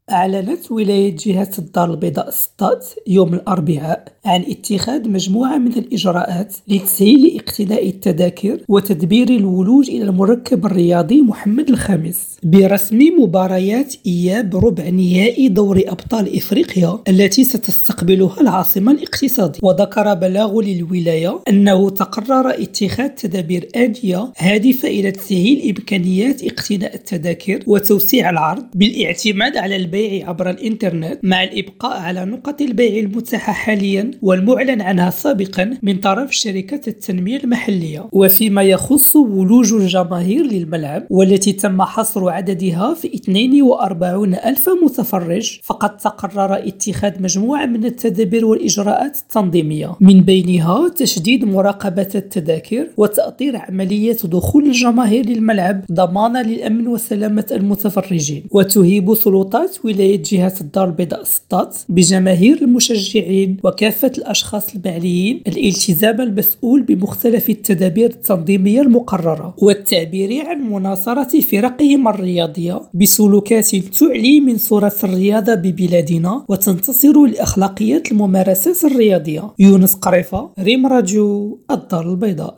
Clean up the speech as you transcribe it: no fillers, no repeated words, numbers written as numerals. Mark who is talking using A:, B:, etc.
A: أعلنت ولاية جهة الدار البيضاء السطات يوم الأربعاء عن اتخاذ مجموعة من الإجراءات لتسهيل اقتناء التذاكر وتدبير الولوج إلى المركب الرياضي محمد الخامس برسم مباريات إياب ربع نهائي دوري أبطال إفريقيا التي ستستقبلها العاصمة الاقتصادية. وذكر بلاغ للولاية أنه تقرر اتخاذ تدابير آتية هادفة إلى تسهيل إمكانيات اقتناء التذاكر وتوسيع العرض بالاعتماد على البيع عبر الإنترنت مع الإبقاء على نقط البيع المتاحة حاليا والمعلن عنها سابقا من طرف شركة التنمية المحلية. وفيما يخص ولوج الجماهير للملعب والتي تم حصر عددها في 42 ألف متفرج، فقد تقرر اتخاذ مجموعة من التدابير والإجراءات التنظيمية، من بينها تشديد مراقبة التذاكر وتأطير عملية دخول الجماهير للملعب ضمانا للأمن وسلامة المتفرجين. وتهيب سلطات ولاية جهة الدار البيضاء السطات بجماهير المشجعين وكافة الأشخاص المعنيين الالتزام المسؤول بمختلف التدابير التنظيمية المقررة والتعبير عن مناصرة فرقهم الرياضية بسلوكات تعلي من صورة الرياضة ببلادنا وتنتصر لأخلاقيات الممارسات الرياضية. يونس قريفة، ريم راديو، الدار البيضاء.